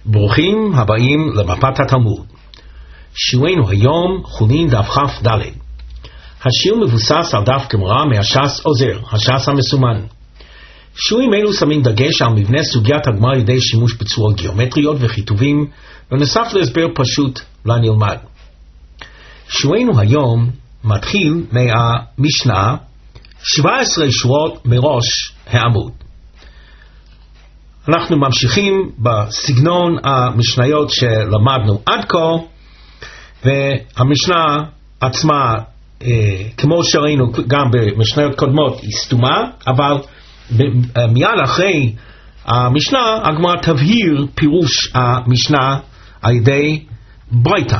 ברוכים הבאים למפת התלמוד. שיעורנו היום חולין דף כ"ד. השיעור מבוסס על דף גמרא מהש"ס עוזר, הש"ס המסומן. שיעורים אלו שמים דגש על מבנה סוגיית הגמרא על ידי שימוש בצורות גיאומטריות וכיתובים, ונוסף להסבר פשוט לנלמד. שיעורנו היום מתחיל מהמשנה 17 שורות מראש העמוד. אנחנו ממשיכים בסגנון המשניות שלמדנו עד כה, והמשנה עצמה, כמו שראינו גם במשניות קודמות, היא סתומה, אבל מיד אחרי המשנה הגמרא תבהיר פירוש המשנה על ידי ברייתא.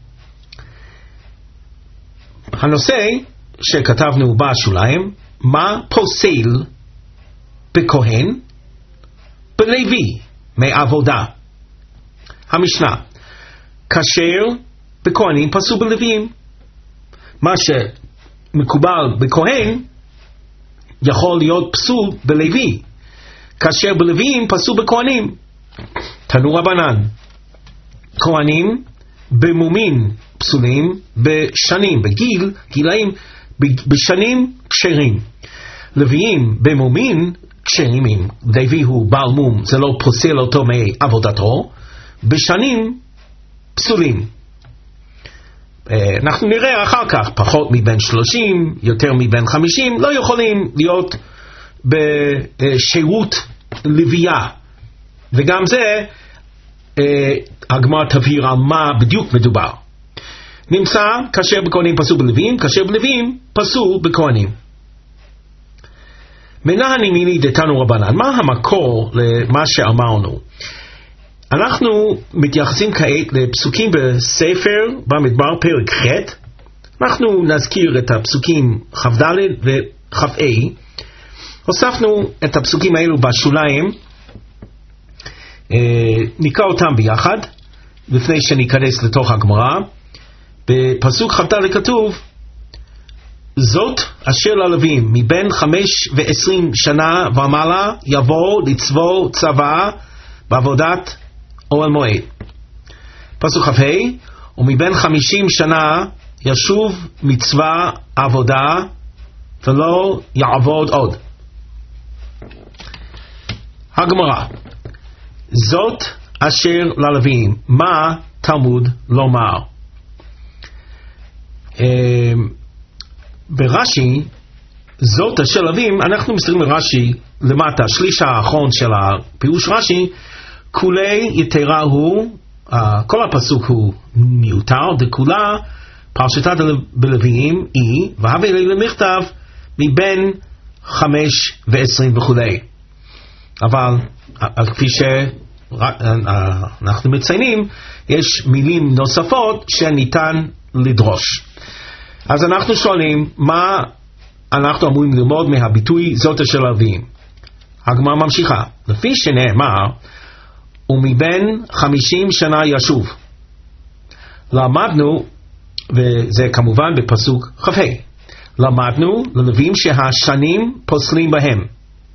הנושא שכתבנו בשוליים, מה פוסל בכהן בלוי מעבודה. המשנה, כאשר בכהנים פסול בלוויים. מה שמקובל בכהן יכול להיות פסול בלוי, כאשר בלוויים פסול בכהנים. תנו רבנן, כהנים במומין פסולים בשנים, גילאים בשנים כשרים. לוויים במומין כשרים, אם לוי הוא בעל מום, זה לא פוסל אותו מעבודתו, בשנים פסולים. אנחנו נראה אחר כך, פחות מבין 30, יותר מבין 50, לא יכולים להיות בשירות לוויה. וגם זה, הגמרא תבהיר על מה בדיוק מדובר. נמצא, כאשר בכהנים פסול בלוויים, כאשר בלוויים פסול בכהנים. מנהני מיני דתנו רבנן, מה המקור למה שאמרנו? אנחנו מתייחסים כעת לפסוקים בספר במדבר פרק ח'. אנחנו נזכיר את הפסוקים כ"ד וכ"ה. הוספנו את הפסוקים האלו בשוליים, נקרא אותם ביחד לפני שניכנס לתוך הגמרא. בפסוק כ"ד כתוב, זאת אשר ללווים מבין 25 שנה ומעלה יבוא לצבוא צבא בעבודת אוהל מועד. פסוק כ"ה, ומבין 50 שנה ישוב מצווה עבודה ולא יעבוד עוד. הגמרא, זאת אשר ללווים, מה תלמוד לומר? ברש"י, זאת אשר ללווים, אנחנו מסתכלים ברש"י למטה, שליש האחרון של הפירוש רש"י, כולי יתרה הוא, כל הפסוק הוא מיותר, דכולה פרשתת בלוויים היא, והבא אלי למכתב מבין 5 ו-20 וכו'. אבל כפי שאנחנו מציינים, יש מילים נוספות שניתן לדרוש. אז אנחנו שואלים, מה אנחנו אמורים ללמוד מהביטוי זאת אשר ללווים? הגמרא ממשיכה, לפי שנאמר, ומבין 50 שנה ישוב. למדנו, וזה כמובן בפסוק כ"ה, למדנו ללווים שהשנים פוסלים בהם.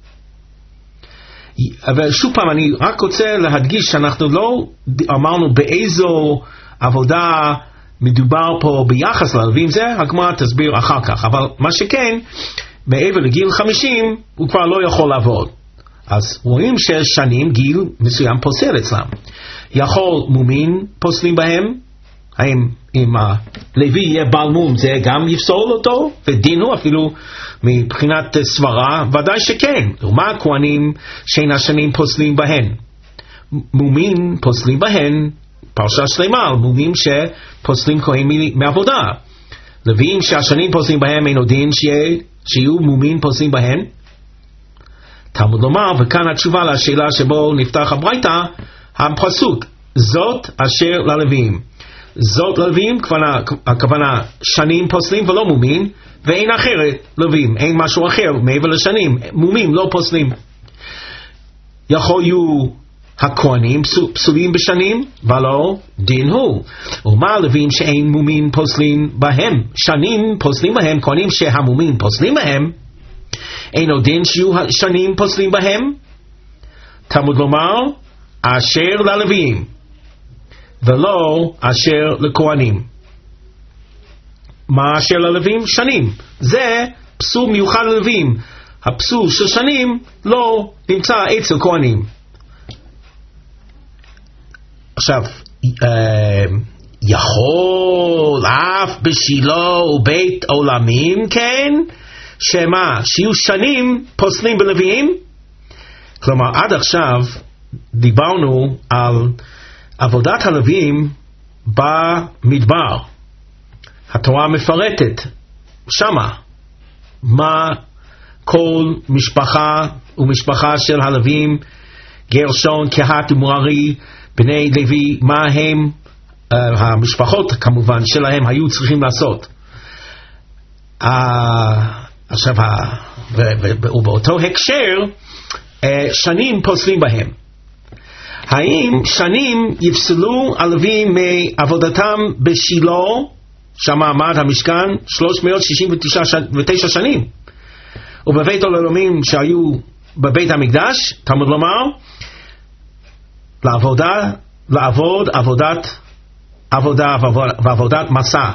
אבל שוב פעם, אני רק רוצה להדגיש שאנחנו לא אמרנו באיזו עבודה מדובר פה ביחס ללווים, זה הגמרא תסביר אחר כך. אבל מה שכן, מעבר לגיל 50 הוא כבר לא יכול לעבוד. אז רואים ששנים גיל מסוים פוסל אצלם. יכול מומין פוסלים בהם? האם אם הלוי יהיה בעל מום זה גם יפסול אותו? ודינו אפילו מבחינת סברה ודאי שכן. ומה הכהנים שאין השנים פוסלים בהן? מומין פוסלים בהן, פרשה שלמה על מומים שפוסלים כהן מעבודה. לוויים שהשנים פוסלים בהם אין עוד דין שיהיו מומין פוסלים בהן? תלמוד לומר, וכאן התשובה לשאלה שבו נפתח הברייתא, הפסוק, זאת אשר ללווים. זאת ללווים, הכוונה שנים פוסלים ולא מומין, ואין אחרת לווים, אין משהו אחר מעבר לשנים, מומים לא פוסלים. יכול יהיו הכהנים פסולים בשנים, ולא דין הוא. ומה לווים שאין מומין פוסלים בהם? שנים פוסלים בהם, כהנים שהמומין פוסלים בהם, אין עוד דין שיהיו שנים פוסלים בהם? תלמוד לומר, אשר ללוויים, ולא אשר לכהנים. מה אשר ללוויים? שנים. זה פסול מיוחד ללוויים. הפסול של שנים לא נמצא אצל כהנים. עכשיו, יכול אף בשילה ובית עולמים, כן? שמה? שיהיו שנים פוסלים בלוויים? כלומר, עד עכשיו דיברנו על עבודת הלוויים במדבר. התורה מפרטת שמה מה כל משפחה ומשפחה של הלוויים, גרשון, קהת ומררי, בני לוי, מה הם המשפחות כמובן שלהם היו צריכים לעשות. עכשיו, ובאותו הקשר שנים פוסלים בהם. האם שנים יפסלו הלוויים מעבודתם בשילה, שם עמד המשכן 369 שנים, ובבית עולמים שהיו בבית המקדש, תלמוד לומר, לעבוד עבודת מסע.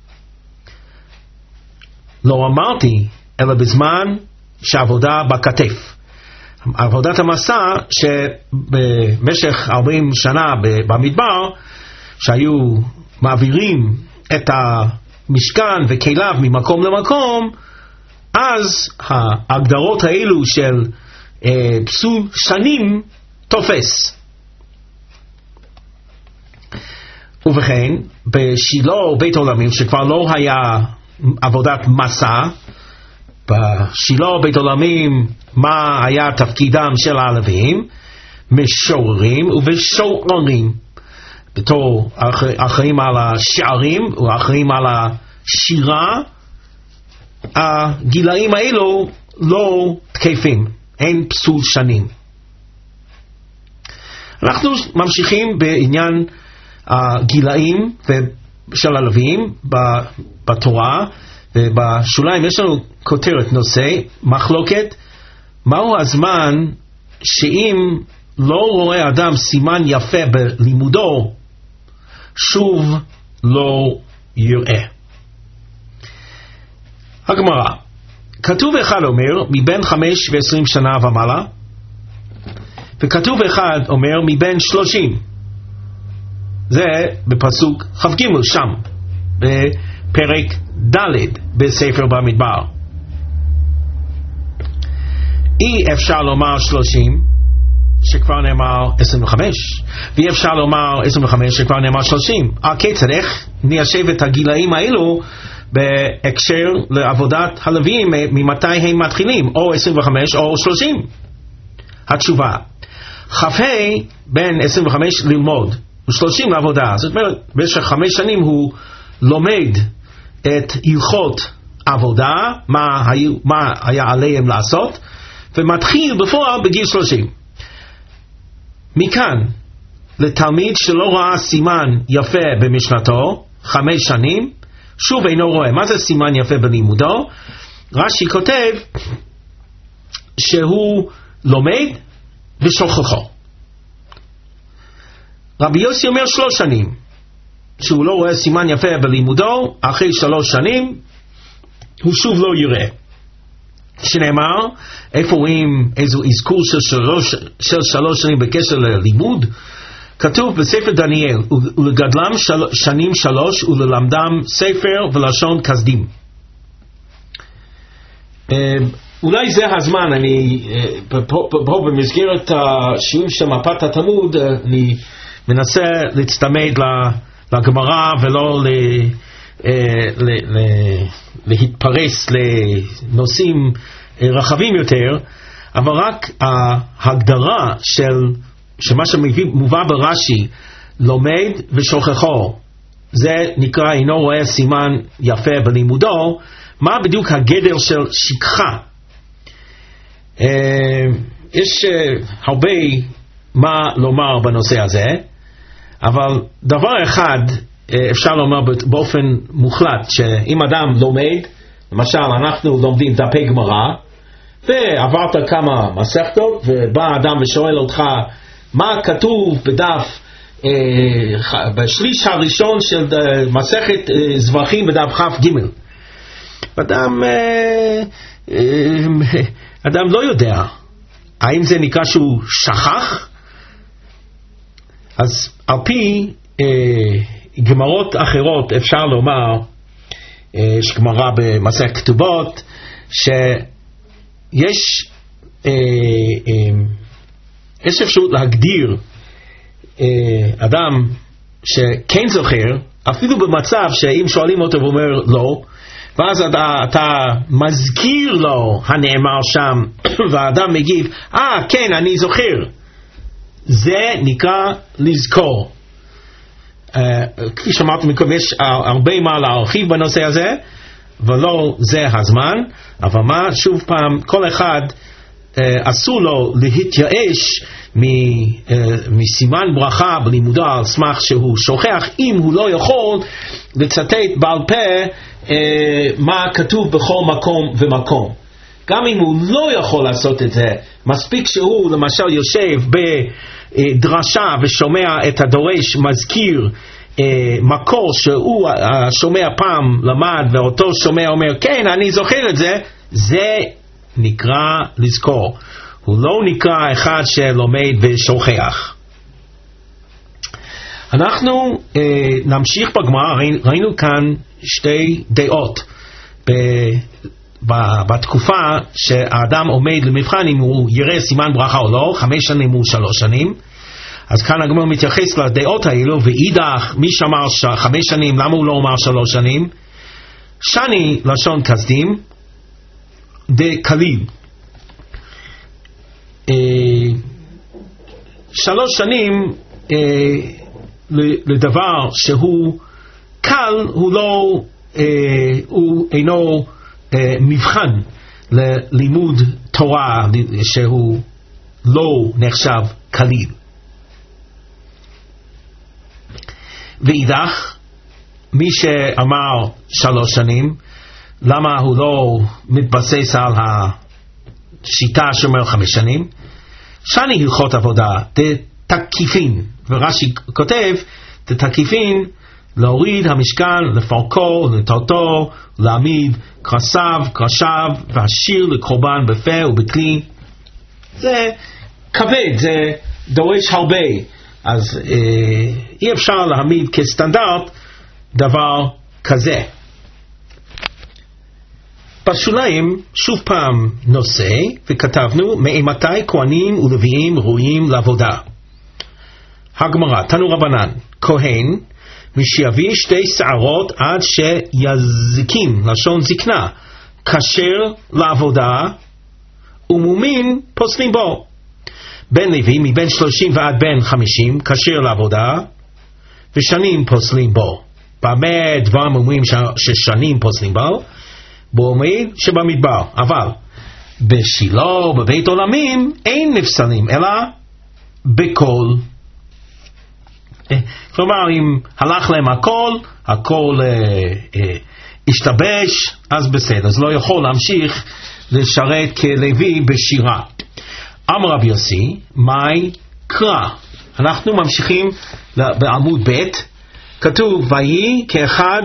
לא אמרתי אלא בזמן שעבודה בכתף. עבודת המסע שבמשך 40 שנה במדבר, שהיו מעבירים את המשכן וכליו ממקום למקום, אז ההגדרות האלו של פסול שנים תופס. ובכן, בשילה ובית עולמים, שכבר לא היה עבודת מסע, בשילה ובית עולמים, מה היה תפקידם של הלוויים? משוררים ובשוררים, בתור אחראים על השערים ואחראים על השירה. הגילאים האלו לא תקפים, אין פסול שנים. אנחנו ממשיכים בעניין הגילאים של הלוויים בתורה, ובשוליים יש לנו כותרת נושא, מחלוקת, מהו הזמן שאם לא רואה אדם סימן יפה בלימודו, שוב לא יראה. הגמרא, כתוב אחד אומר מבין 5 ו-20 שנה ומעלה, וכתוב אחד אומר מבין 30. זה בפסוק כ"ג שם, בפרק ד' בספר במדבר. אי אפשר לומר 30 שכבר נאמר 25, ואי אפשר לומר 25 שכבר נאמר 30. כיצד, איך ניישב את הגילאים האלו בהקשר לעבודת הלוויים, ממתי הם מתחילים, או 25 או 30? התשובה, כ"ה בין 25 ללמוד ו30 לעבודה. זאת אומרת, במשך 5 שנים הוא לומד את הלכות עבודה, מה היה עליהם לעשות, ומתחיל בפועל בגיל 30. מכאן, לתלמיד שלא ראה סימן יפה במשנתו 5 שנים, שוב אינו רואה. מה זה סימן יפה בלימודו? רש"י כותב שהוא לומד ושוכחו. רבי יוסי אומר 3 שנים, שהוא לא רואה סימן יפה בלימודו, אחרי 3 שנים הוא שוב לא יראה. שנאמר, איפה רואים איזו אזכור של 3 שנים בקשר ללימוד? כתוב בספר דניאל, ולגדלם שנים 3 וללמדם ספר ולשון כסדים. אולי זה הזמן, אני פה במסגרת השיעור של מפת התלמוד, אני מנסה להצטמד לגמרא ולא להתפרס לנושאים רחבים יותר, אבל רק ההגדרה של שמה שמובא ברש"י, לומד ושוכחו, זה נקרא אינו רואה סימן יפה בלימודו. מה בדיוק הגדר של שכחה? יש הרבה מה לומר בנושא הזה, אבל דבר אחד אפשר לומר באופן מוחלט, שאם אדם לומד, למשל אנחנו לומדים דפי גמרא, ועברת כמה מסכתות, ובא אדם ושואל אותך מה כתוב בדף, בשליש הראשון של מסכת זבחים בדף כ"ג. אדם לא יודע, האם זה נקרא שהוא שכח? אז על פי גמרות אחרות אפשר לומר, יש גמרא במסכת כתובות, שיש אפשרות להגדיר אדם שכן זוכר, אפילו במצב שאם שואלים אותו ואומר לא, ואז אתה מזכיר לו הנאמר שם, והאדם מגיב, כן, אני זוכר. זה נקרא לזכור. כפי שאמרתי מקווה, יש הרבה מה להרחיב בנושא הזה, ולא זה הזמן, אבל מה, שוב פעם, כל אחד אסור לו להתייאש מסימן ברכה בלימודו על סמך שהוא שוכח, אם הוא לא יכול לצטט בעל פה מה כתוב בכל מקום ומקום. גם אם הוא לא יכול לעשות את זה, מספיק שהוא למשל יושב בדרשה ושומע את הדורש מזכיר מקור שהוא שומע פעם למד, ואותו שומע אומר כן אני זוכר את זה, זה נקרא לזכור. הוא לא נקרא אחד שלומד ושוכח. אנחנו נמשיך בגמרא. ראינו כאן שתי דעות בתקופה שהאדם עומד למבחן אם הוא יראה סימן ברכה או לא, 5 שנים או 3 שנים. אז כאן הגמרא מתייחס לדעות האלו, ואידך מי שאמר 5 שנים, למה הוא לא אומר 3 שנים? שני לשון כסדים דקליל, 3 שנים לדבר שהוא קל, הוא אינו מבחן ללימוד תורה שהוא לא נחשב קליל. ואידך מי שאמר 3 שנים, למה הוא לא מתבסס על השיטה שאומר 5 שנים? שני הלכות עבודה תקיפין, ורש"י כותב תקיפין, להוריד המשכן, לפרקו, לטרטו, להעמיד קרסיו, קרשיו, והשיר לקורבן בפה ובכלי. זה כבד, זה דורש הרבה, אז אי אפשר להעמיד כסטנדרט דבר כזה. בשוליים שוב פעם נושא, וכתבנו מאימתי כהנים ולוויים ראויים לעבודה. הגמרא, תנו רבנן, כהן משיביא 2 שערות עד שיזקין, לשון זקנה, כשר לעבודה, ומומין פוסלים בו. בן לוי מבין 30 ועד בן 50 כשר לעבודה, ושנים פוסלים בו. במה דברים אומרים ששנים פוסלים בו? בו עומד שבמדבר. אבל בשילה בבית עולמים אין נפסלים אלא בכל. כלומר אם הלך להם הכל השתבש, אז בסדר, אז לא יכול להמשיך לשרת כלוי בשירה. אמר רבי יוסי, מאי קרא. אנחנו ממשיכים בעמוד ב', כתוב ויהי כאחד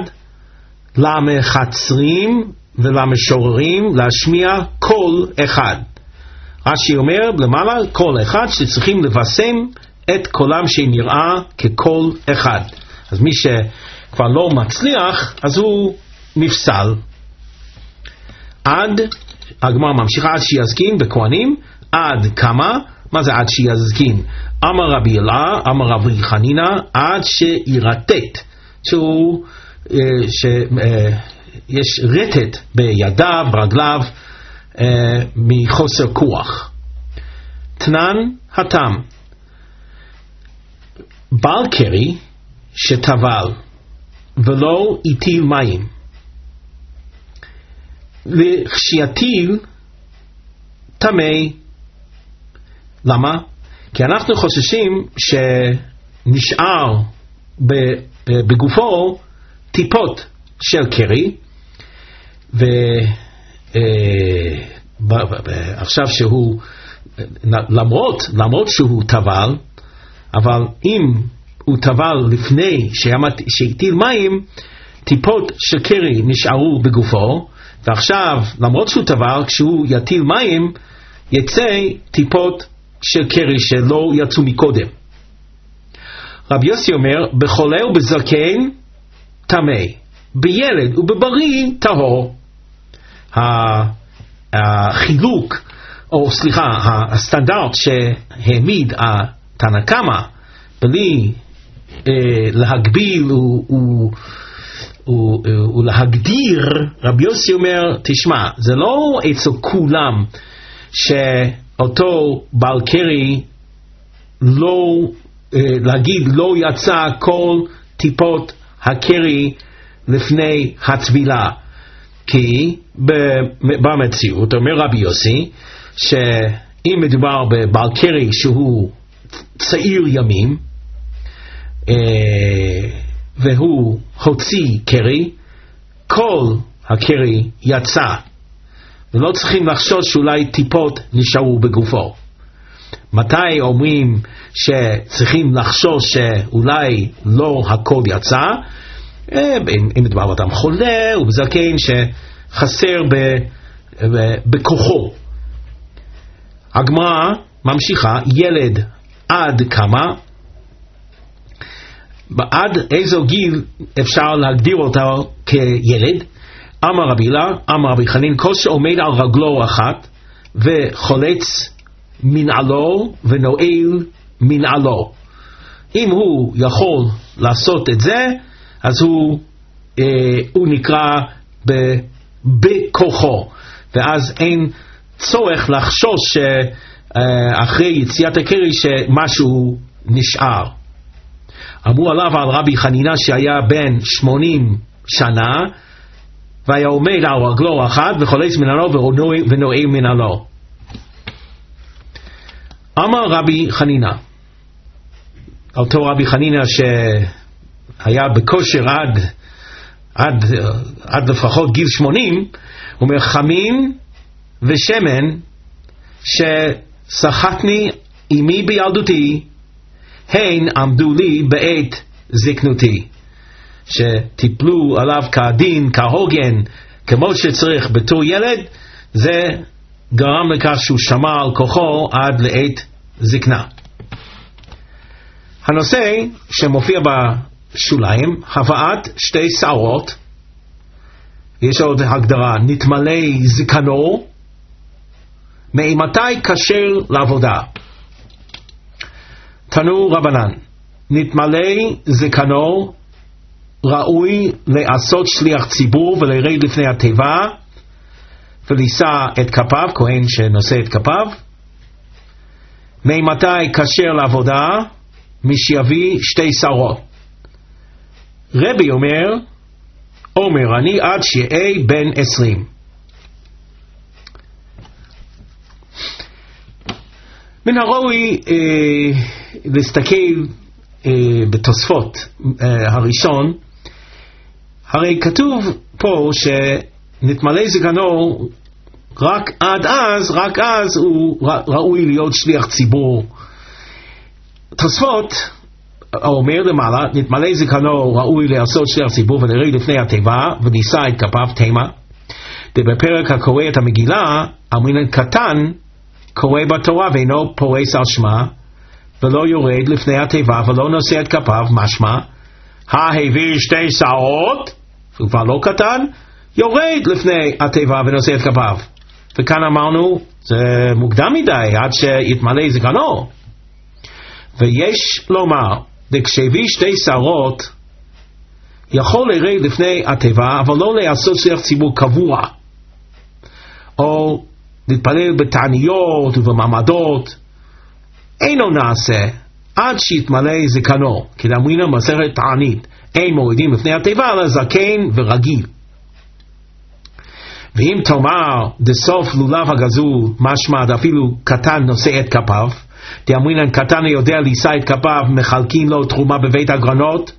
למחצרים ולמשוררים להשמיע קול אחד. רש"י אומר למעלה, קול אחד שצריכים לבשם את קולם שנראה כקול אחד. אז מי שכבר לא מצליח, אז הוא נפסל. עד, הגמרא ממשיכה, עד שיזקין בכהנים, עד כמה? מה זה עד שיזקין? אמר רבי אלעזר, אמר רבי חנינא, עד שירטט, שיש רטט בידיו, ברגליו, מחוסר כוח. תנן התם, בעל קרי שטבל ולא הטיל מים, וכשיטיל טמא. למה? כי אנחנו חוששים שנשאר בגופו טיפות של קרי, ועכשיו שהוא למרות שהוא טבל, אבל אם הוא טבל לפני שהטיל מים, טיפות של קרי נשארו בגופו, ועכשיו למרות שהוא טבל, כשהוא יטיל מים יצא טיפות של קרי שלא יצאו מקודם. רבי יוסי אומר, בחולה ובזקן טמא, בילד ובבריא טהור. החילוק, או סליחה, הסטנדרט שהעמיד התנא קמא בלי להגביל ולהגדיר, רבי יוסי אומר, תשמע, זה לא אצל כולם שאותו בעל קרי לא, להגיד לא יצא כל טיפות הקרי לפני הטבילה, כי במציאות אומר רבי יוסי שאם מדובר בבעל קרי שהוא צעיר ימים והוא הוציא קרי, כל הקרי יצא ולא צריכים לחשוש שאולי טיפות נשארו בגופו. מתי אומרים שצריכים לחשוש שאולי לא הכל יצא? אם מדובר באדם חולה ובזקן שחסר בכוחו. הגמרא ממשיכה, ילד עד כמה? עד איזו גיל אפשר להגדיר אותו כילד? אמר רבי הילה, אמר רבי חנין, כל שעומד על רגלו אחת וחולץ מנעלו ונועל מנעלו. אם הוא יכול לעשות את זה, אז הוא נקרא בכוחו, ואז אין צורך לחשוש אחרי יציאת הקרי שמשהו נשאר. אמרו עליו על רבי חנינה שהיה בן 80 שנה והיה עומד על רגלו אחת וחולץ מנעלו ונועל מנעלו. אמר רבי חנינה, אותו רבי חנינה שהיה בכושר עד לפחות גיל 80, הוא אומר, חמין ושמן שסחטני אמי בילדותי הן עמדו לי בעת זקנותי, שטיפלו עליו כדין, כהוגן, כמו שצריך בתור ילד, זה גרם לכך שהוא שמר על כוחו עד לעת זקנה. הנושא שמופיע בשוליים, הבאת שתי שערות, יש עוד הגדרה, נתמלא זקנו, מאימתי כשר לעבודה? תנו רבנן, נתמלא זקנו ראוי לעשות שליח ציבור ולרד לפני התיבה ולישא את כפיו, כהן שנושא את כפיו. מאימתי כשר לעבודה? משיביא שתי שערות. רבי אומר אני עד שיהיה בן 20. מן הראוי להסתכל בתוספות הראשון, הרי כתוב פה שנתמלא זקנו רק אז הוא ראוי להיות שליח ציבור. תוספות אומר למעלה, נתמלא זקנו ראוי לעשות שליח ציבור ולרד לפני התיבה ונישא את כפיו תימה. בפרק הקורא את המגילה, אמרינן קטן קורא בתורה ואינו פורס על שמה ולא יורד לפני התיבה ולא נושא את כפיו, משמע הביא שתי שערות, הוא כבר לא קטן, יורד לפני התיבה ונושא את כפיו. וכאן אמרנו זה מוקדם מדי עד שיתמלא זקנו. ויש לומר, כשהביא שתי שערות יכול לרד לפני התיבה אבל לא לעשות שליח ציבור קבוע או להתפלל בתעניות ובמעמדות, אינו נעשה עד שיתמלא זקנו, כי דאמרינן מסכת תענית אין מורידים לפני התיבה אלא זקן ורגיל. ואם תאמר דסוף לולב הגזול, משמע דאפילו קטן נושא את כפיו, דאמרינן קטן יודע לישא את כפיו מחלקים לו תרומה בבית הגרנות,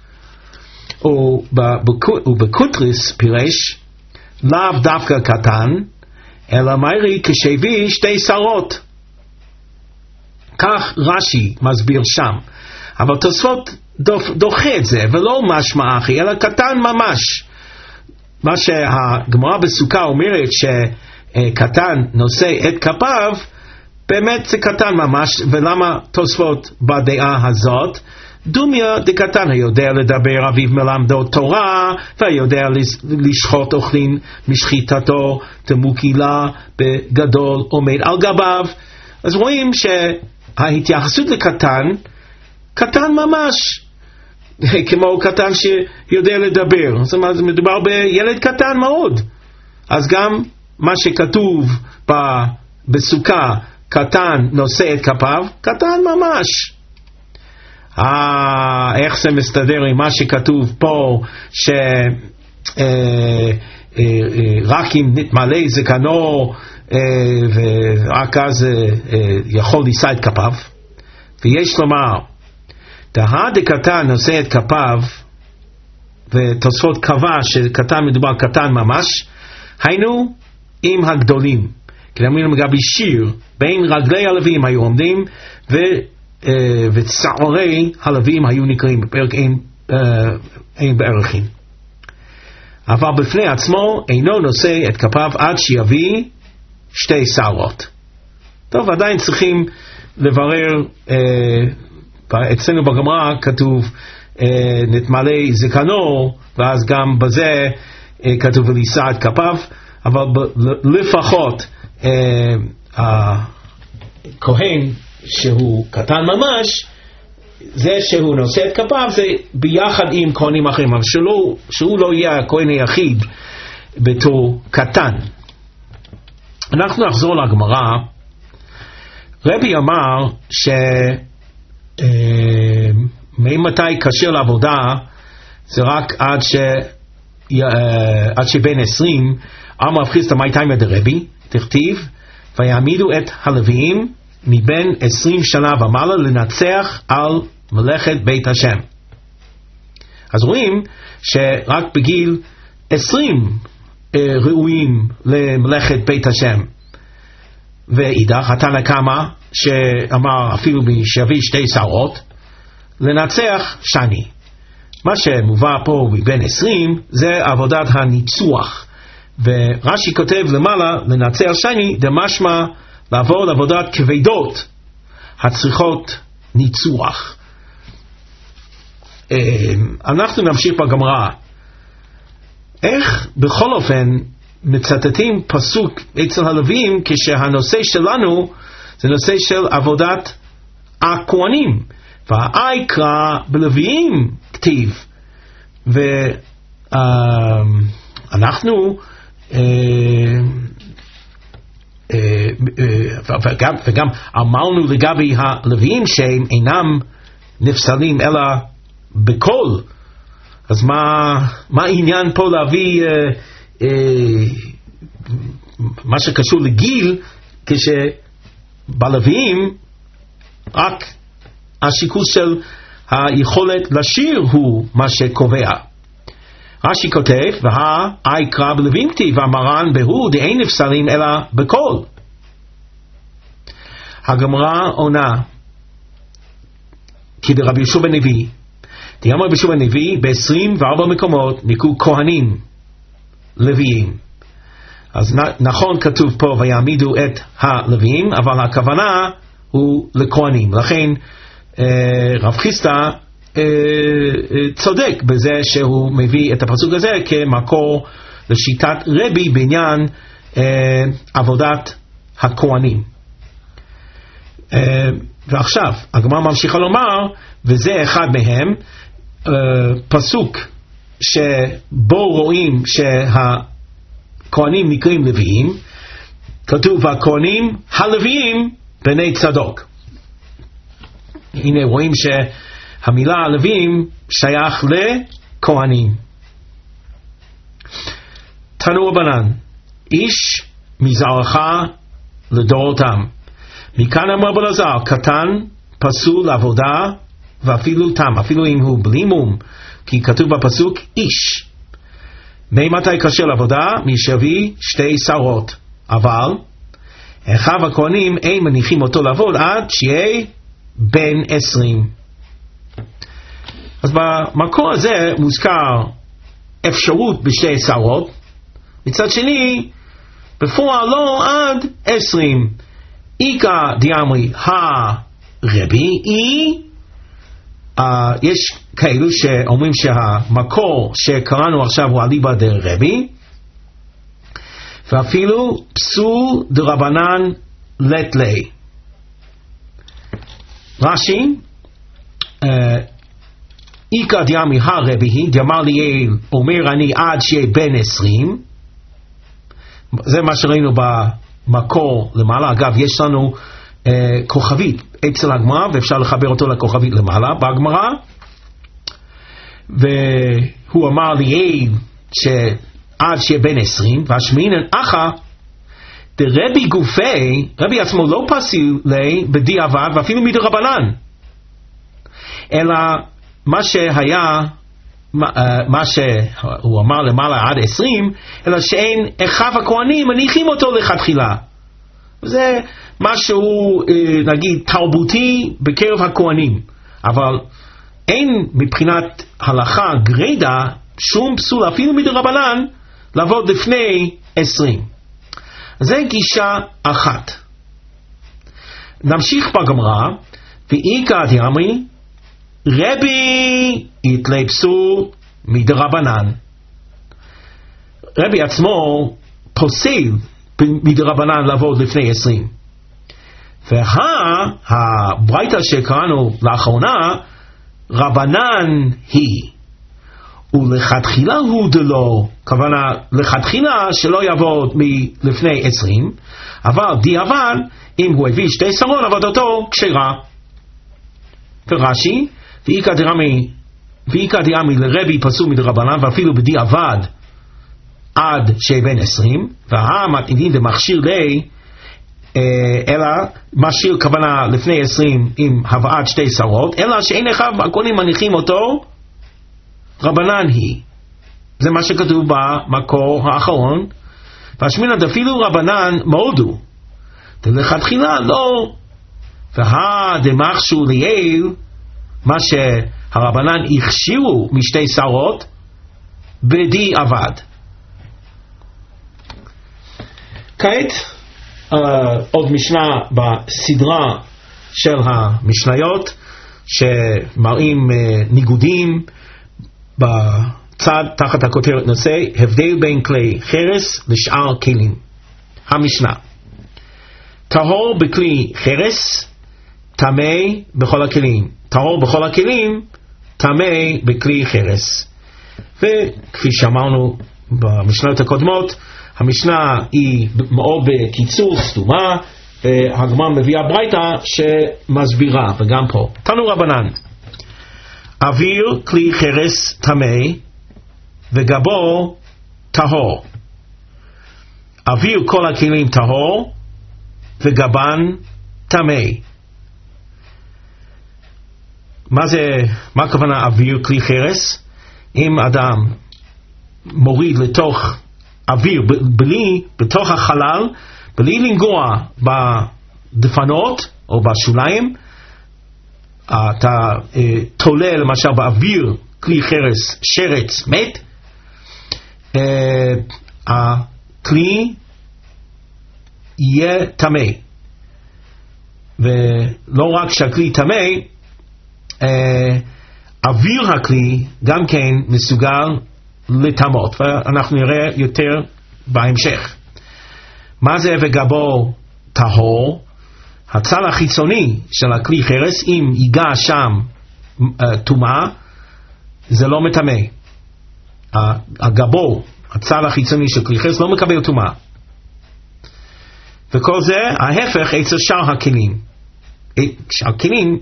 ובקוטריס פירש לאו דווקא קטן אלא מהרי כשהביא שתי שערות. כך רש"י מסביר שם, אבל תוספות דוחה את זה, ולא משמע אחי, אלא קטן ממש. מה שהגמרא בסוכה אומרת שקטן נושא את כפיו, באמת זה קטן ממש. ולמה תוספות בדעה הזאת? דומיה דקטן, היודע לדבר אביו מלמדו תורה, והיודע לשחוט אוכלין משחיטתו, תמוקילה בגדול עומד על גביו. אז רואים שההתייחסות לקטן, קטן ממש, כמו קטן שיודע לדבר. זאת אומרת, מדובר בילד קטן מאוד. אז גם מה שכתוב בסוכה, קטן נושא את כפיו, קטן ממש. איך זה מסתדר עם מה שכתוב פה, רק אם נתמלא זקנו ורק אז יכול לישא את כפיו. ויש לומר, דהה דקטן נושא את כפיו, ותוספות קבע שקטן מדובר קטן ממש, היינו עם הגדולים. כלומר לגבי שיר, בין רגלי הלווים היו עומדים, וצעורי הלווים היו נקראים, בפרק אין בערכים. אבל בפני עצמו אינו נושא את כפיו עד שיביא 2 שערות. טוב, עדיין צריכים לברר, אצלנו בגמרא כתוב נתמלא זקנו, ואז גם בזה כתוב ולישא את כפיו, אבל לפחות הכהן שהוא קטן ממש, זה שהוא נושא את כפיו זה ביחד עם כהנים אחרים, אבל שהוא לא יהיה הכהן היחיד בתור קטן. אנחנו נחזור לגמרא. רבי אמר ממתי כשר לעבודה זה רק עד שבין 20. אמר רב חיסדא מאי תימא דרבי, תכתיב ויעמידו את הלוויים מבין 20 שנה ומעלה לנצח על מלאכת בית השם. אז רואים שרק בגיל 20 ראויים למלאכת בית השם. ואידך התנא קמא שאמר אפילו שיביא 2 שערות לנצח שני. מה שמובא פה מבין 20 זה עבודת הניצוח, ורש"י כותב למעלה לנצח שני דמשמע לעבור לעבודת כבדות הצריכות ניצוח. אנחנו נמשיך בגמרא. איך בכל אופן מצטטים פסוק אצל הלווים כשהנושא שלנו זה נושא של עבודת הכהנים, והעיקרא בלוויים כתיב, ואנחנו וגם אמרנו לגבי הלוויים שהם אינם נפסלים אלא בקול. אז מה העניין פה להביא מה שקשור לגיל, כשבלוויים רק השיקול של היכולת לשיר הוא מה שקובע. רש"י כותב והעיקרא בלוויים כתיב והמרן בהוא דאין נפסלים אלא בקול. הגמרא עונה כי דרבי יהושע בן לוי דאמר רבי יהושע בן לוי ב-24 מקומות נקראו כהנים לוויים. אז נכון כתוב פה ויעמידו את הלוויים, אבל הכוונה הוא לכהנים. לכן רב חיסדא צודק בזה שהוא מביא את הפסוק הזה כמקור לשיטת רבי בעניין עבודת הכהנים. ועכשיו הגמרא ממשיכה לומר, וזה אחד מהם, פסוק שבו רואים שהכהנים נקראים לוויים, כתוב הכהנים הלוויים בני צדוק. הנה רואים שהמילה הלוויים שייך לכהנים. תנו רבנן, איש מזרעך לדורותם. מכאן אמר רבי אלעזר, קטן פסול לעבודה ואפילו תם, אפילו אם הוא בלי מום, כי כתוב בפסוק איש. ממתי כשר לעבודה? משביא 2 שערות. אבל אחיו הכהנים אין מניחים אותו לעבוד עד שיהיה בן 20. במקור הזה מוזכר אפשרות בשתי שערות, מצד שני בפועל לא עד 20. איקה דיאמרי הרבי יש כאלו שאומרים שהמקור שקראנו עכשיו הוא אליבא דרבי, ואפילו פסול דרבנן לט לי. רש"י, איקה דיאמרי הרבי, דאמר ליאל אומר אני עד שיהיה בן 20, זה מה שראינו במקור למעלה. אגב, יש לנו כוכבית אצל הגמרא, ואפשר לחבר אותו לכוכבית למעלה בגמרא, והוא אמר ליאל שעד שיהיה בן 20, והשמינן אחא דרבי גופי, רבי עצמו לא פסול לי בדיעבד ואפילו מדרבנן, אלא מה שהיה, מה שהוא אמר למעלה עד 20, אלא שאין אחיו הכהנים מניחים אותו לכתחילה. זה משהו נגיד תרבותי בקרב הכהנים, אבל אין מבחינת הלכה גרידא שום פסול אפילו מדרבנן לעבוד לפני 20. זה גישה אחת. נמשיך בגמרא, ואיקא דיאמרי רבי יתלי פסול מדרבנן. רבי עצמו פוסל מדרבנן לעבוד לפני 20. והברייתא שקראנו לאחרונה רבנן היא, ולכתחילה הוא דלו, כוונה לכתחילה שלא יעבוד מלפני 20, אבל דיעבד אם הוא הביא שתי שערות עבודתו כשרה. ורש"י, ואיקא דיאמרי לרבי פסול מדרבנן ואפילו בדיעבד עד שבן 20, והמתנידין דמכשיר לי, אלא מכשיר כוונה לפני 20 עם הבאת שתי שערות, אלא שאין אחיו הכהנים מניחים אותו רבנן היא. זה מה שכתוב במקור האחרון. והשמינא דאפילו רבנן מודו דלכתחילה לא, דמכשיר ליאל, מה שהרבנן הכשירו משתי שערות בדיעבד. כעת עוד משנה בסדרה של המשניות שמראים ניגודים בצד תחת הכותרת נושא הבדל בין כלי חרס לשאר כלים. המשנה: טהור בכלי חרס, טמא בכל הכלים. טהור בכל הכלים, טמא בכלי חרס. וכפי שאמרנו במשניות הקודמות, המשנה היא מאוד בקיצור סתומה, והגמרא מביאה ברייתא שמסבירה, וגם פה תנו רבנן: אוויר כלי חרס טמא וגבו טהור. אוויר כל הכלים טהור וגבן טמא. מה הכוונה אוויר כלי חרס? אם אדם מוריד לתוך אוויר בתוך החלל בלי לנגוע בדפנות או בשוליים, אתה תולה למשל באוויר כלי חרס שרץ מת, הכלי יהיה טמא. ולא רק שהכלי טמא, אוויר הכלי גם כן מסוגל לטמאות, ואנחנו נראה יותר בהמשך. מה זה וגבו טהור? הצל החיצוני של הכלי חרס, אם ייגע שם טומאה, זה לא מטמא. הגבו, הצל החיצוני של כלי חרס, לא מקבל טומאה. וכל זה ההפך אצל שאר הכלים. הכלים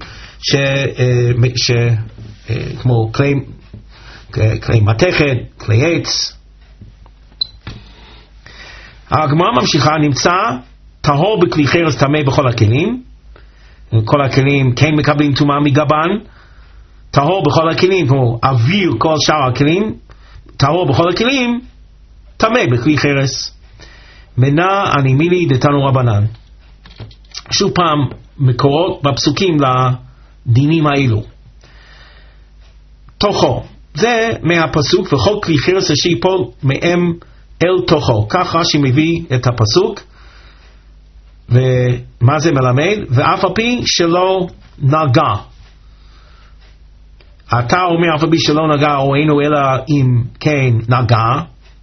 כמו כלי מתכת, כלי עץ. הגמרא ממשיכה: נמצא טהור בכלי חרס טמא בכל הכלים. כל הכלים כן מקבלים טומאה מגבן. טהור בכל הכלים כמו אוויר כל שאר הכלים, טהור בכל הכלים, טמא בכלי חרס. מנה אני מילי דתנו רבנן. שוב פעם מקורות בפסוקים לדינים האלו. תוכו. זה מהפסוק, וכל כלי חרס אשר ייפול מהם אל תוכו. כך רש"י מביא את הפסוק. ומה זה מלמד? ואף על פי שלא נגע. אתה אומר אף על פי שלא נגע, או אינו אלא אם כן נגע.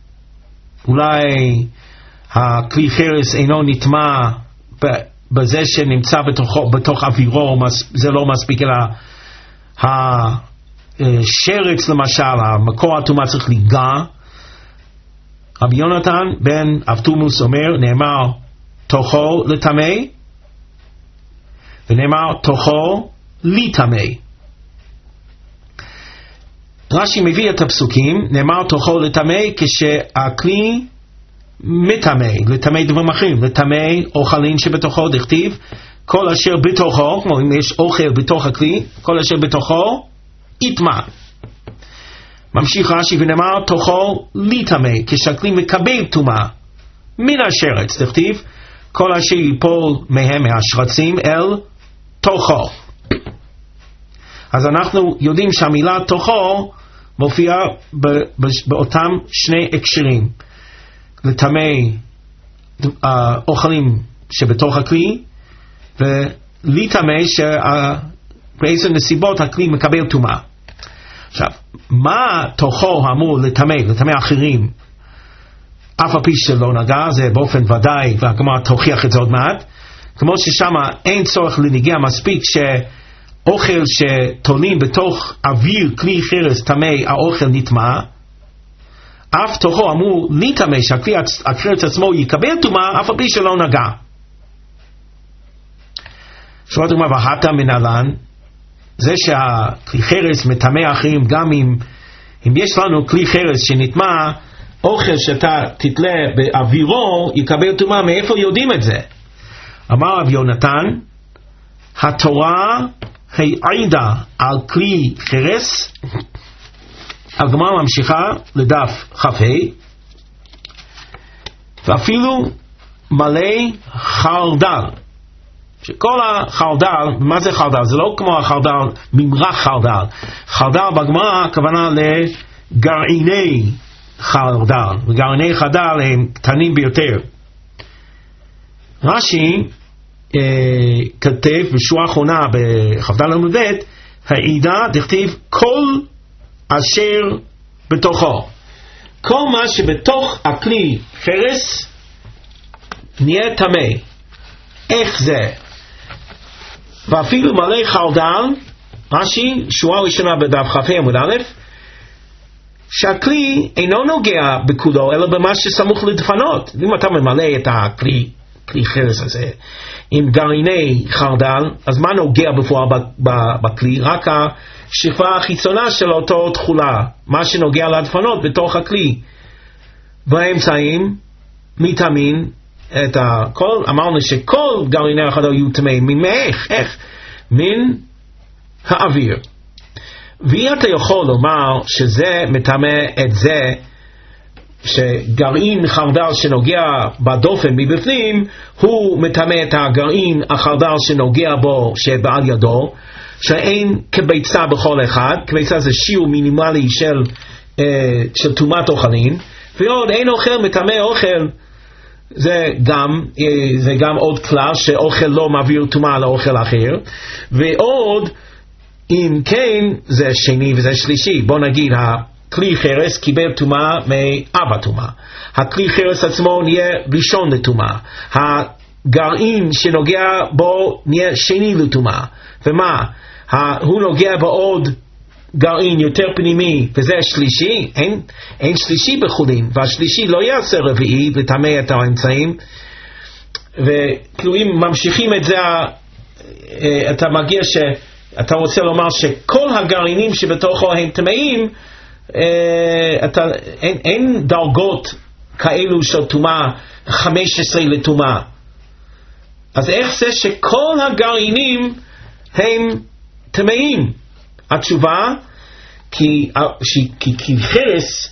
אולי הכלי חרס אינו נטמע בזה שנמצא בתוך אווירו, זה לא מספיק, אלא השרץ למשל, המקור הטומאה צריך ליגע. רבי יונתן בן אבטומוס אומר, נאמר תוכו לטמא, ונאמר תוכו לטמא. רש"י מביא את הפסוקים, נאמר תוכו לטמא כשהכלי מטמא, לטמא דברים אחרים, לטמא אוכלים שבתוכו, דכתיב כל אשר בתוכו, כמו אם יש אוכל בתוך הכלי, כל אשר בתוכו יטמא. ממשיך רש"י ונאמר תוכו לטמא כשהכלי מקבל טומאה מן השרץ, דכתיב כל אשר ייפול מהם מהשרצים אל תוכו. אז אנחנו יודעים שהמילה תוכו מופיעה באותם שני הקשרים, לטמא אוכלים שבתוך הכלי, ולטמא שבאיזה נסיבות הכלי מקבל טומאה. עכשיו, מה תוכו אמור לטמא? לטמא אחרים אף על פי שלא נגע, זה באופן ודאי, והגמרא תוכיח את זה עוד מעט. כמו ששם אין צורך לנגיע, מספיק שאוכל שתולים בתוך אוויר כלי חרס טמא, האוכל נטמא. אף תוכו אמור לטמא שהכלי החרס עצמו יקבל טומאה אף על פי שלא נגע. שורה דוגמה, והתה מנהלן, זה שהכלי חרס מטמא אחרים, גם אם יש לנו כלי חרס שנטמא, אוכל שאתה תתלה באווירו יקבל טומאה. מאיפה יודעים את זה? אמר רבי יונתן, התורה העידה על כלי חרס. הגמרא ממשיכה לדף כ"ה, ואפילו מלא חרדל. שכל החרדל, מה זה חרדל? זה לא כמו החרדל, ממרח חרדל. חרדל בגמרא הכוונה לגרעיני חרדל, וגרעיני חרדל הם קטנים ביותר. רש"י כתב בשורה האחרונה בכ"ד עמוד ב', העידה דכתיב כל אשר בתוכו. כל מה שבתוך הכלי חרס נהיה טמא. איך זה? ואפילו מלא חרדל, רש"י שורה ראשונה בדף כ"ה עמוד א', שהכלי אינו נוגע בכולו אלא במה שסמוך לדפנות. אם אתה ממלא את הכלי חרס הזה עם גרעיני חרדל, אז מה נוגע בפועל בכלי? רק השכבה החיצונה של אותו תכולה, מה שנוגע לדפנות בתוך הכלי. באמצעים מטמאים את הכל. אמרנו שכל גרעיני החרדל יהיו טמאים. איך? מן האוויר. ואתה יכול לומר שזה מטמא את זה שגרעין חרדל שנוגע בדופן מבפנים הוא מטמא את הגרעין החרדל שנוגע בו שבעל ידו, שאין כביצה בכל אחד. כביצה זה שיעור מינימלי של טומאת אוכלים. ועוד אין אוכל מטמא אוכל, זה גם עוד כלל שאוכל לא מעביר טומאה לאוכל אחר. ועוד אם כן זה שני וזה שלישי. בוא נגיד הכלי חרס קיבל טומאה מאבא טומאה, הכלי חרס עצמו נהיה ראשון לטומאה, הגרעין שנוגע בו נהיה שני לטומאה. ומה? הוא נוגע בעוד גרעין יותר פנימי וזה שלישי. אין שלישי בחולין, והשלישי לא יעשה רביעי לטמא את האמצעים. וכאילו אם ממשיכים את זה, אתה מגיע אתה רוצה לומר שכל הגרעינים שבתוכו הם טמאים. אין דרגות כאלו של טומאה 15 לטומאה. אז איך זה שכל הגרעינים הם טמאים? התשובה, כי חרס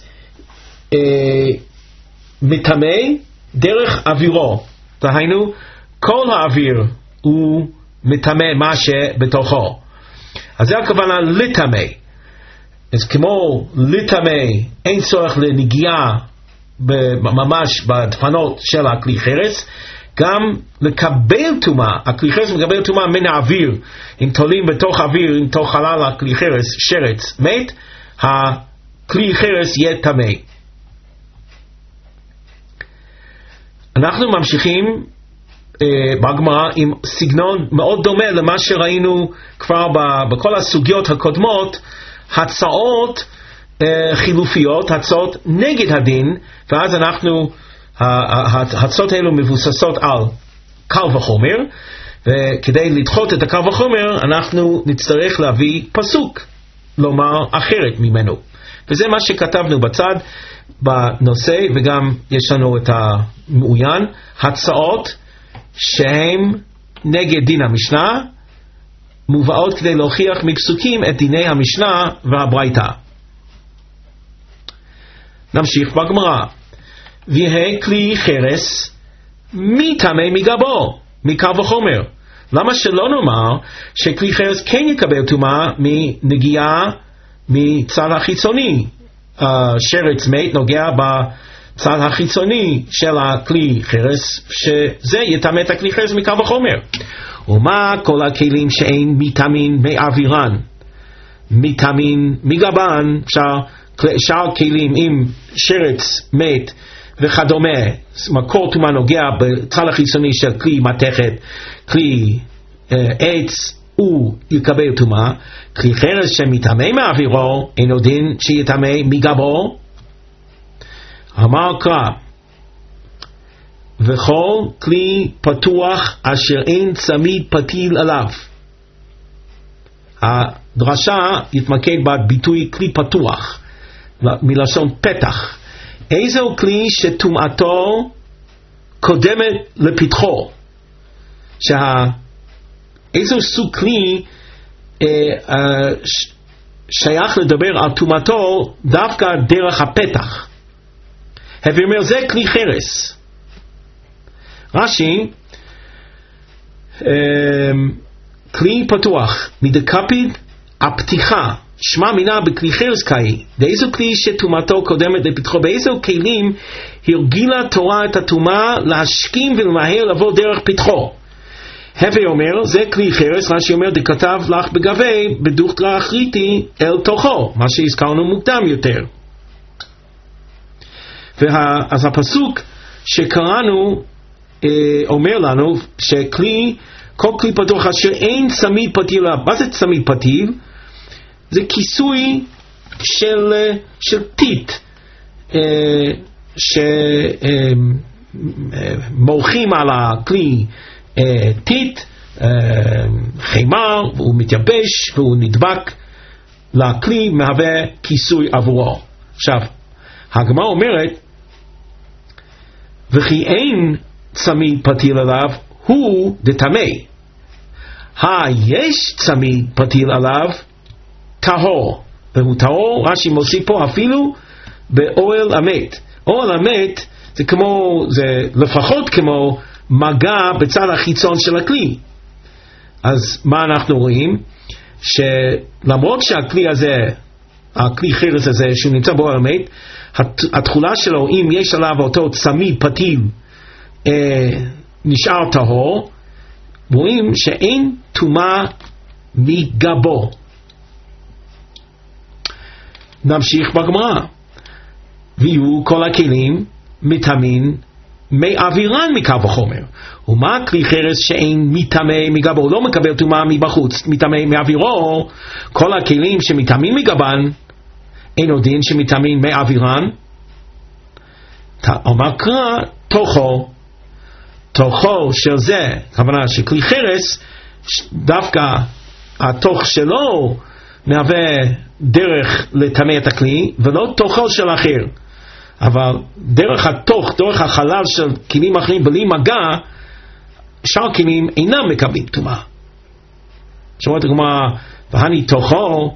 מטמא דרך אווירו. דהיינו, כל האוויר הוא מטמא מה שבתוכו. אז זה הכוונה לטמא. אז כמו לטמא, אין צורך לנגיעה ממש בדפנות של הכלי חרס, גם לקבל טומאה, הכלי חרס מקבל טומאה מן האוויר, אם תולים בתוך האוויר, אם תוך חלל הכלי חרס, שרץ מת, הכלי חרס יהיה טמא. אנחנו ממשיכים בגמרא עם סגנון מאוד דומה למה שראינו כבר בכל הסוגיות הקודמות, הצעות חילופיות, הצעות נגד הדין, ואז ההצעות האלו מבוססות על קל וחומר, וכדי לדחות את הקל וחומר אנחנו נצטרך להביא פסוק לומר אחרת ממנו, וזה מה שכתבנו בצד בנושא, וגם יש לנו את המעוין, הצעות שהם נגד דין המשנה מובאות כדי להוכיח מפסוקים את דיני המשנה והברייתא. נמשיך בגמרא. ויהי כלי חרס מטמא מגבו, מקל וחומר. למה שלא נאמר שכלי חרס כן יקבל טומאה מנגיעה מצד החיצוני? שרץ מת נוגע בצד החיצוני של הכלי חרס, שזה יטמא את הכלי חרס מקל וחומר. ומה כל הכלים שאין מטמאים מאווירן, מטמאים מגבן? שאר כלים עם שרץ מת וכדומה, מקור טומאה נוגע בצד החיצוני של כלי מתכת, כלי עץ, הוא יקבל טומאה. כלי חרס שמטמא מאווירו אינו דין שיטמא מגבו. אמר קרא, וכל כלי פתוח אשר אין צמיד פתיל עליו. הדרשה יתמקד בביטוי כלי פתוח, מלשון פתח. איזו כלי שטומאתו קודמת לפתחו? איזו סוג כלי שייך לדבר על טומאתו דווקא דרך הפתח? הווי אומר, זה כלי חרס. רש"י, כלי פתוח, מדקפיד הפתיחה, שמע מינה בכלי חרס קאי. באיזו כלי שטומאתו קודמת לפתחו, באיזו כלים הרגילה תורה את הטומאה להשכים ולמהר לבוא דרך פתחו? הווי אומר, זה כלי חרס, רש"י אומר, דכתב לך בגבי בדוכתרא אחריתי אל תוכו, מה שהזכרנו מוקדם יותר. אז הפסוק שקראנו אומר לנו שכלי, כל כלי פתוח אשר אין צמיד פתיל. מה זה צמיד פתיל? זה כיסוי של טיט שמורחים על הכלי טיט, חימר, והוא מתייבש והוא נדבק לכלי, מהווה כיסוי עבורו. עכשיו הגמרא אומרת, וכי אין צמיד פתיל עליו הוא דטמא. יש צמיד פתיל עליו טהור, והוא טהור, רש"י מוסיף פה, אפילו באוהל המת. אוהל המת זה כמו, זה לפחות כמו מגע בצד החיצון של הכלי. אז מה אנחנו רואים? שלמרות שהכלי הזה, הכלי חרס הזה שהוא נמצא באוהל המת, התכולה שלו, אם יש עליו אותו צמיד פתיל נשאר טהור, רואים שאין טומאה מגבו. נמשיך בגמרא. ויהיו כל הכלים מטמאים מאווירן מקל וחומר. ומה כלי חרס שאין מטמא מגבו? הוא לא מקבל טומאה מבחוץ, מטמא מאווירו. כל הכלים שמטמאים מגבן אינו דין שמטמאים מאווירן. אומר קרא, תוכו של זה, כוונה שכלי חרס דווקא התוך שלו מהווה דרך לטמא את הכלי, ולא תוכו של אחר. אבל דרך התוך, דרך החלל של כלים אחרים בלי מגע, שאר כלים אינם מקבלים טומאה. שומעת הגמרא, והני תוכו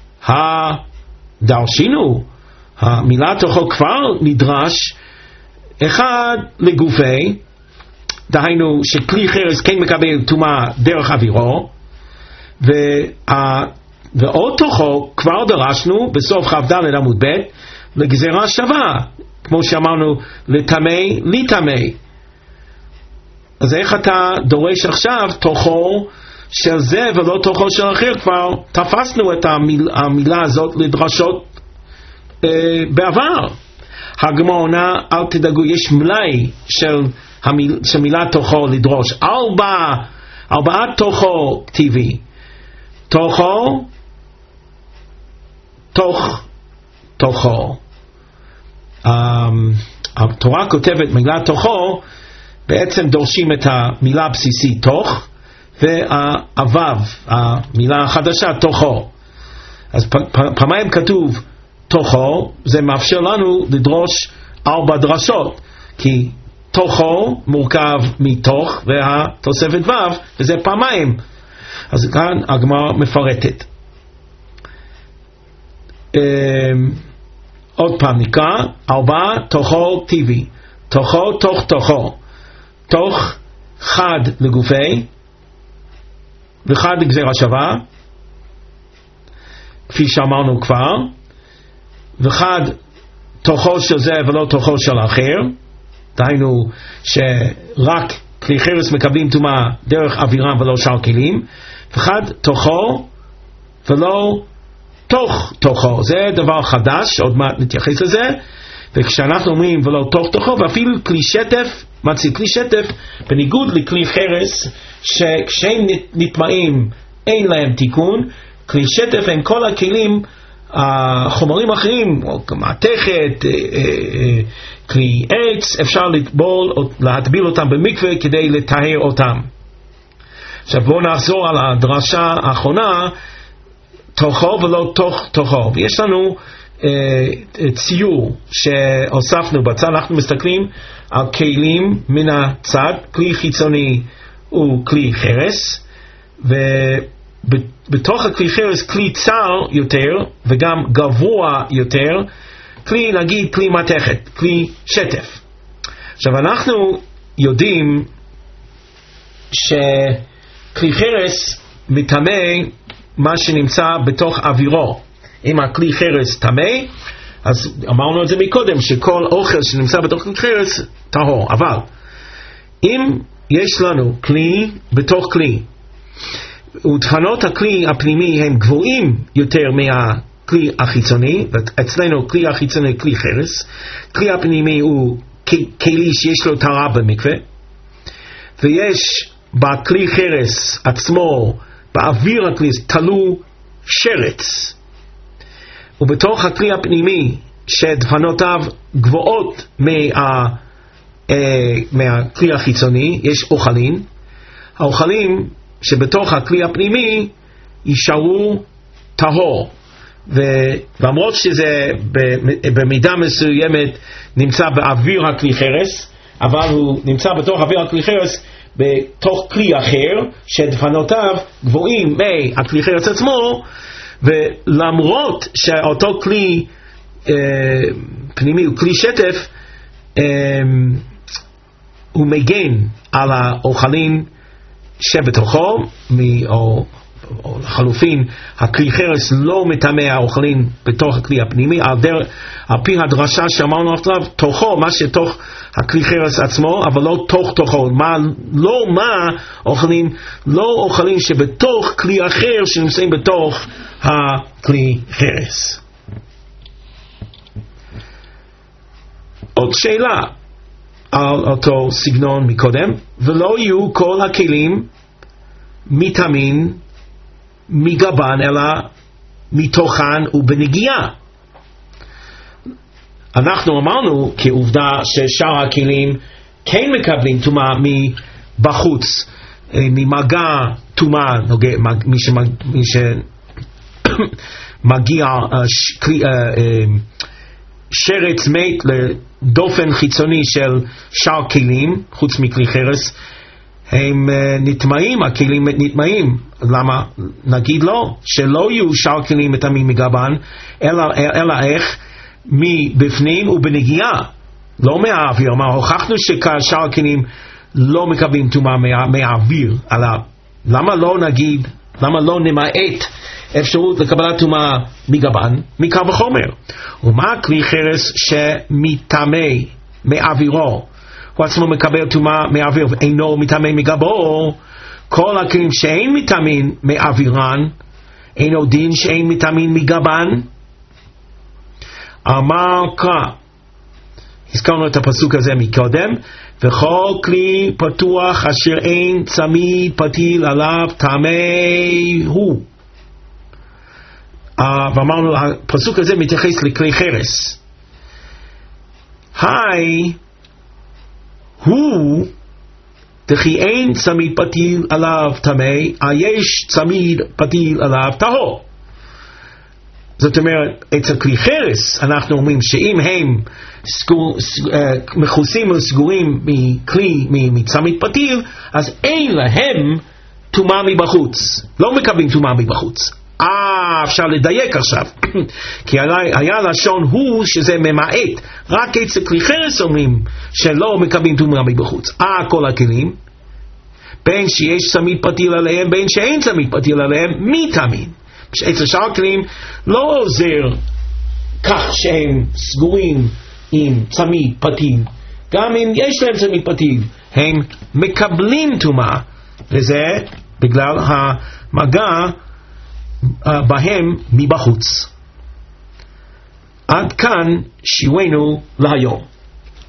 הדרשינו, המילה תוכו כבר נדרש אחד לגופי, דהיינו שכלי חרס כן מקבל טומאה דרך אווירו, ועוד תוכו כבר דרשנו בסוף כ"ד עמוד ב' לגזירה שווה, כמו שאמרנו לטמא לטמא. אז איך אתה דורש עכשיו תוכו של זה ולא תוכו של אחר? כבר תפסנו את המילה הזאת לדרשות בעבר. הגמרא עונה, אל תדאגו, יש מלאי של מילה תוכו לדרוש. ארבעה תוכו כתיבי. תוכו, תוכו. התורה כותבת מילה תוכו, בעצם דורשים את המילה הבסיסית תוך, והוו, המילה החדשה תוכו. אז פעמיים כתוב תוכו, זה מאפשר לנו לדרוש 4 דרשות, כי תוכו מורכב מתוך והתוספת וו, וזה פעמיים. אז כאן הגמרא מפרטת. עוד פעם נקרא 4 תוכו טבעי. תוכו תוך תוכו. תוך חד לגופי וחד לגזירה שווה, כפי שאמרנו כבר, וחד תוכו של זה ולא תוכו של אחר, דהיינו שרק כלי חרס מקבלים טומאה דרך אווירם ולא שאר כלים, וחד תוכו ולא תוך תוכו. זה דבר חדש, עוד מעט נתייחס לזה. וכשאנחנו אומרים ולא תוך תוכו, ואפילו כלי שטף, מציא כלי שטף, בניגוד לכלי חרס שכשהם נטמעים אין להם תיקון, כלי שטף הם כל הכלים, החומרים אחרים, מתכת, כלי עץ, אפשר להטביל אותם במקווה כדי לטהר אותם. עכשיו בואו נחזור על הדרשה האחרונה, תוכו ולא תוך תוכו. ויש לנו ציור שהוספנו בצד, אנחנו מסתכלים על כלים מן הצד, כלי חיצוני הוא כלי חרס, ובתוך הכלי חרס כלי צר יותר וגם גבוה יותר, כלי נגיד כלי מתכת, כלי שטף. עכשיו אנחנו יודעים שכלי חרס מטמא מה שנמצא בתוך אווירו. אם הכלי חרס טמא, אז אמרנו את זה מקודם, שכל אוכל שנמצא בתוך כלי חרס טהור. אבל אם יש לנו כלי בתוך כלי, ותכנות הכלי הפנימי הם גבוהים יותר מהכלי החיצוני, ואצלנו כלי החיצוני כלי חרס, כלי הפנימי הוא כלי שיש לו טהרה במקווה, ויש בכלי חרס עצמו, באוויר הכלי תלו שרץ, ובתוך הכלי הפנימי שדפנותיו גבוהות מהכלי החיצוני יש אוכלים. האוכלים שבתוך הכלי הפנימי יישארו טהור, ולמרות שזה במידה מסוימת נמצא באוויר הכלי חרס, אבל הוא נמצא בתוך אוויר הכלי חרס בתוך כלי אחר שדפנותיו גבוהים מהכלי חרס עצמו, ולמרות שאותו כלי פנימי הוא כלי שטף, הוא מגן על האוכלים שבתוכו, או לחלופין הכלי חרס לא מטמא האוכלים בתוך הכלי הפנימי, על פי הדרשה שאמרנו עכשיו, תוכו, מה שתוך הכלי חרס עצמו, אבל לא תוך תוכו, לא אוכלים שבתוך כלי אחר שנמצאים בתוך הכלי חרס. עוד שאלה על אותו סגנון מקודם, ולא יהיו כל הכלים מטמאים מגבן אלא מתוכן ובנגיעה. אנחנו אמרנו כעובדה ששאר הכלים כן מקבלים טומאה מבחוץ, ממגע טומאה, מי שמגיע שרץ מת לדופן חיצוני של שאר כלים חוץ מכלי חרס, הם נטמעים, הכלים נטמעים. למה? נגיד לא, שלא יהיו שאר כלים מטמאים מגבן, אלא איך? מבפנים ובנגיעה, לא מהאוויר. הוכחנו ששאר הכלים לא מקבלים טומאה מהאוויר. למה לא נגיד, למה לא נמעט אפשרות לקבלת טומאה מגבן, מקל וחומר. ומה כלי חרס שמטמא מאווירו, הוא עצמו מקבל טומאה מאוויר ואינו מטמא מגבו, כל הכלים שאין מטמאים מאווירן, אינו דין שאין מטמאים מגבן. אמר קרא, הזכרנו את הפסוק הזה מקודם, וכל כלי פתוח אשר אין צמיד פתיל עליו טמא הוא. ואמרנו, הפסוק הזה מתייחס לכלי חרס. היי, הוא, דכי אין צמיד פתיל עליו טמא, יש צמיד פתיל עליו טהור. זאת אומרת, אצל כלי חרס אנחנו אומרים שאם הם מכוסים וסגורים מכלי, מצמיד פתיל, אז אין להם טומאה מבחוץ, לא מקבלים טומאה מבחוץ. אפשר לדייק עכשיו, כי היה לשון הוא שזה ממעט, רק אצל כלי חרס אומרים שלא מקבלים טומאה מבחוץ. כל הכלים, בין שיש צמיד פתיל עליהם, בין שאין צמיד פתיל עליהם, מטמאים. אצל שאר הכלים לא עוזר כך שהם סגורים עם צמיד פתיל, גם אם יש להם צמיד פתיל הם מקבלים טומאה, וזה בגלל המגע בהם מבחוץ. עד כאן שיעורנו להיום.